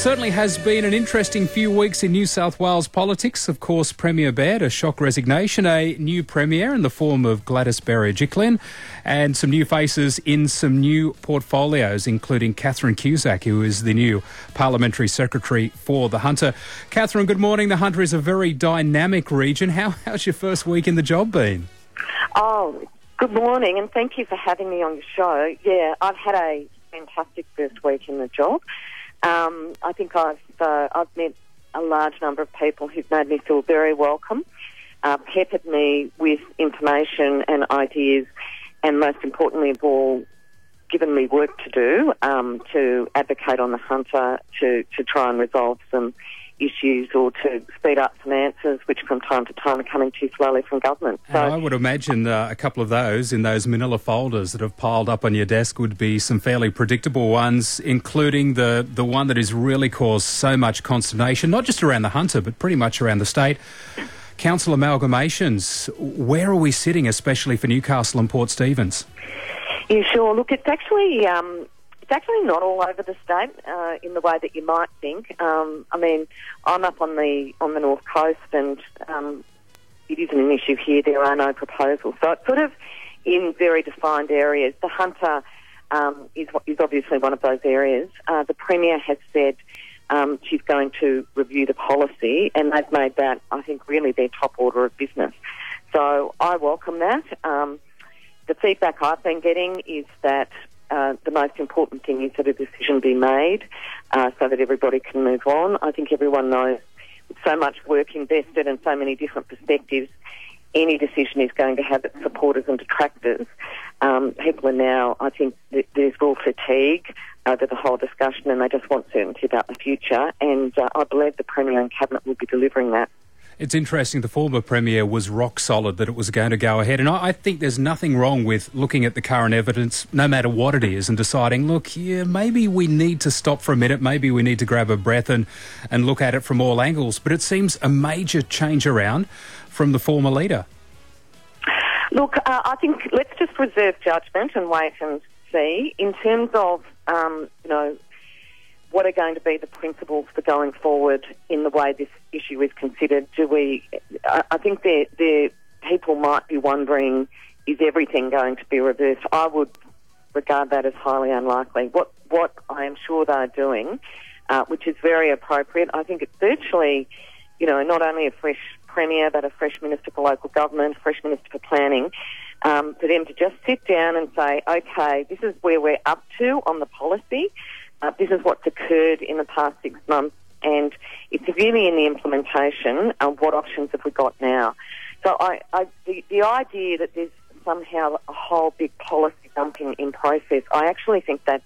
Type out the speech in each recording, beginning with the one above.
Certainly has been an interesting few weeks in New South Wales politics. Of course, Premier Baird, a shock resignation, a new Premier in the form of Gladys Berejiklian, and some new faces in some new portfolios, including Catherine Cusack, who is the new Parliamentary Secretary for the Hunter. Catherine, good morning. The Hunter is a very dynamic region. How's your first week in the job been? Oh, good morning, and thank you for having me on your show. Yeah, I've had a fantastic first week in the job. I think I've met a large number of people who've made me feel very welcome, peppered me with information and ideas, and most importantly of all, given me work to do to advocate on the Hunter to try and resolve some issues or to speed up some answers which from time to time are coming too slowly from government. So, and I would imagine a couple of those in those manila folders that have piled up on your desk would be some fairly predictable ones, including the one that has really caused so much consternation, not just around the Hunter but pretty much around the state. Council amalgamations. Where are we sitting, especially for Newcastle and Port Stephens? Yeah, sure. Look, it's actually not all over the state in the way that you might think. I mean, I'm up on the north coast, and it isn't an issue here. There are no proposals, so it's sort of in very defined areas. The Hunter is obviously one of those areas. The Premier has said she's going to review the policy, and they've made that, I think, really their top order of business. So I welcome that. The feedback I've been getting is that the most important thing is that a decision be made so that everybody can move on. I think everyone knows with so much work invested and so many different perspectives, any decision is going to have its supporters and detractors. People are now, I think, there's real fatigue over the whole discussion, and they just want certainty about the future, and I believe the Premier and Cabinet will be delivering that. It's interesting, the former Premier was rock solid that it was going to go ahead, and I think there's nothing wrong with looking at the current evidence, no matter what it is, and deciding, look, yeah, maybe we need to stop for a minute, maybe we need to grab a breath and look at it from all angles. But it seems a major change around from the former leader. Look, I think let's just reserve judgment and wait and see. In terms of, what are going to be the principles for going forward in the way this issue is considered? I think people might be wondering, is everything going to be reversed? I would regard that as highly unlikely. What I am sure they're doing, which is very appropriate, I think it's virtually, not only a fresh Premier but a fresh Minister for Local Government, fresh Minister for Planning, for them to just sit down and say, okay, this is where we're up to on the policy. This is what's occurred in the past 6 months, and it's really in the implementation. What options have we got now? So the idea that there's somehow a whole big policy dumping in process, I actually think that's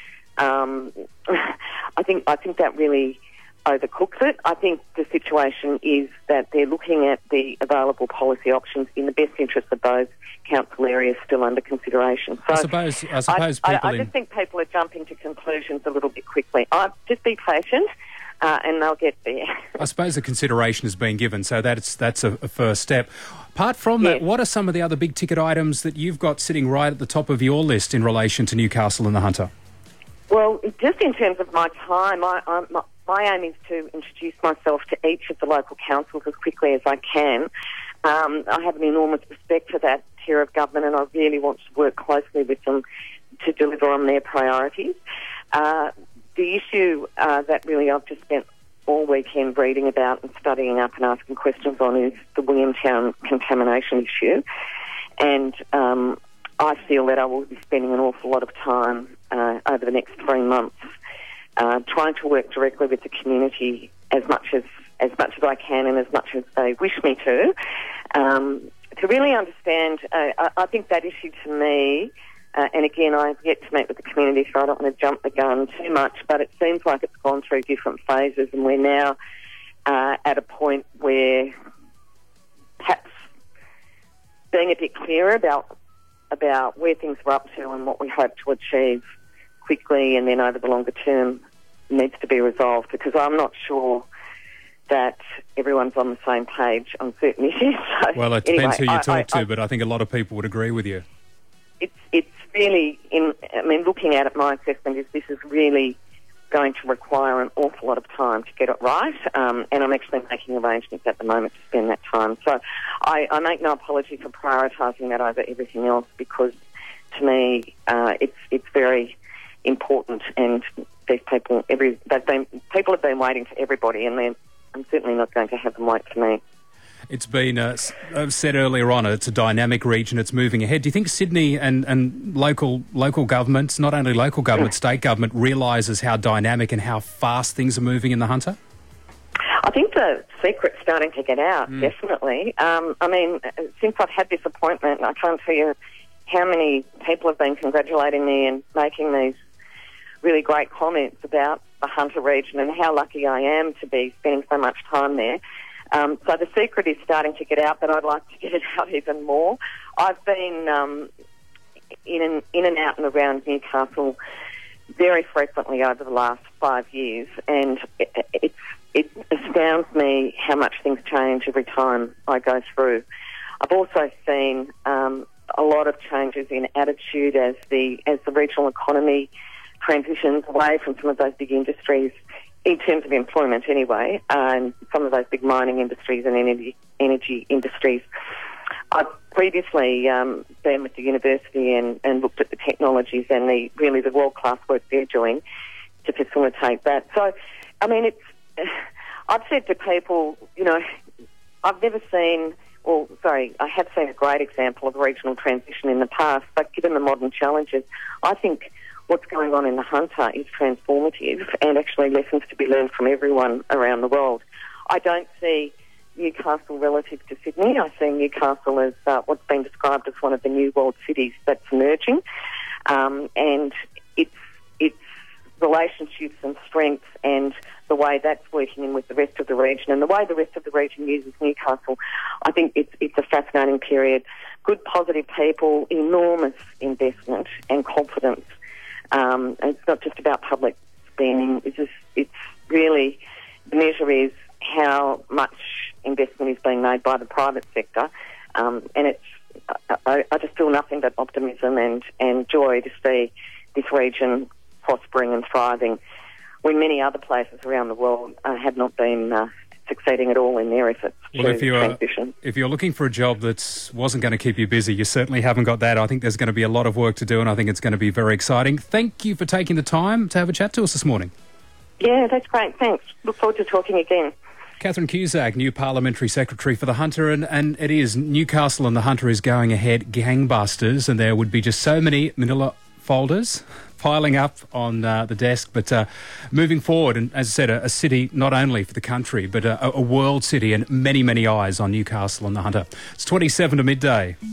I think that really overcooks it. I think the situation is that they're looking at the available policy options in the best interest of those council areas still under consideration. So I suppose people I just think people are jumping to conclusions a little bit quickly. Just be patient, and they'll get there. I suppose the consideration has been given, so that's a first step. Apart from that, what are some of the other big ticket items that you've got sitting right at the top of your list in relation to Newcastle and the Hunter? Well, just in terms of my time, my aim is to introduce myself to each of the local councils as quickly as I can. I have an enormous respect for that tier of government, and I really want to work closely with them to deliver on their priorities. The issue that really I've just spent all weekend reading about and studying up and asking questions on is the Williamtown contamination issue. And I feel that I will be spending an awful lot of time over the next 3 months trying to work directly with the community as much as I can and as much as they wish me to really understand. I think that issue to me, and again, I've yet to meet with the community, so I don't want to jump the gun too much, but it seems like it's gone through different phases, and we're now at a point where perhaps being a bit clearer about where things are up to and what we hope to achieve quickly and then over the longer term needs to be resolved, because I'm not sure that everyone's on the same page on certain issues. So well, it depends who you talk to, but I think a lot of people would agree with you. It's really, looking at it, my assessment is this is really going to require an awful lot of time to get it right, and I'm actually making arrangements at the moment to spend that time. So I make no apology for prioritising that over everything else, because to me it's very important, and these people people have been waiting for everybody, and I'm certainly not going to have them wait for me. It's been said earlier on, it's a dynamic region, it's moving ahead. Do you think Sydney and local governments, not only local government, state government, realises how dynamic and how fast things are moving in the Hunter? I think the secret's starting to get out, definitely. I mean, since I've had this appointment, I can't tell you how many people have been congratulating me and making these really great comments about the Hunter region and how lucky I am to be spending so much time there. So the secret is starting to get out, but I'd like to get it out even more. I've been in and out and around Newcastle very frequently over the last 5 years, and it astounds me how much things change every time I go through. I've also seen a lot of changes in attitude as the regional economy transitions away from some of those big industries, in terms of employment anyway, and some of those big mining industries and energy industries. I've previously been with the university and looked at the technologies and the world-class work they're doing to facilitate that. So, I mean, I've said to people, I have seen a great example of regional transition in the past, but given the modern challenges, I think what's going on in the Hunter is transformative and actually lessons to be learned from everyone around the world. I don't see Newcastle relative to Sydney. I see Newcastle as what's been described as one of the new world cities that's emerging, and its relationships and strengths and the way that's working in with the rest of the region and the way the rest of the region uses Newcastle. I think it's a fascinating period. Good, positive people, enormous investment and confidence. It's not just about public spending. It's really, the measure is how much investment is being made by the private sector, and I just feel nothing but optimism and joy to see this region prospering and thriving when many other places around the world have not been succeeding at all in their efforts to transition. If you're looking for a job that wasn't going to keep you busy, you certainly haven't got that. I think there's going to be a lot of work to do, and I think it's going to be very exciting. Thank you for taking the time to have a chat to us this morning. Yeah, that's great. Thanks. Look forward to talking again. Catherine Cusack, new Parliamentary Secretary for the Hunter, and it is Newcastle and the Hunter is going ahead gangbusters, and there would be just so many manila folders piling up on the desk, but moving forward, and as I said, a city not only for the country, but a world city, and many, many eyes on Newcastle and the Hunter. It's 27 to midday.